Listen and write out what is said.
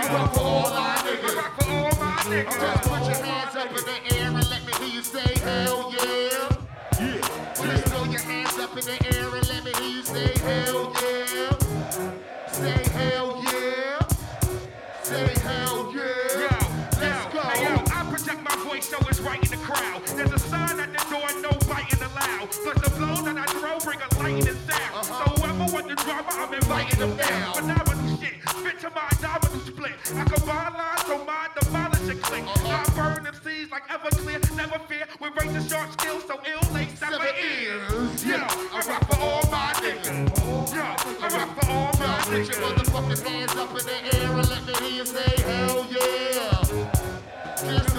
rock for all my niggas. I rock for all my niggas. Just put your hands up in the air and let me hear you say hell yeah. Just throw your hands up in the air and let me hear you say hell yeah. Say hell yeah. Say hell yeah. Let's go. Hey, yo, I project my voice so it's right in the crowd. There's a sign at the door, no biting allowed. Plus the flow that I throw bring a lightning sound. So whoever want the drama, I'm inviting them down. Phenomenal shit, fit to my domino split. I combine lines so my demolish a click. I burn them seeds like Everclear, never fear. With razor sharp skills so ill they 7 ears. Yo, I rock for all my niggas. Yo, I rock for all my Put your niggas. motherfucking hands up in the air and let me hear you say hell yeah. Just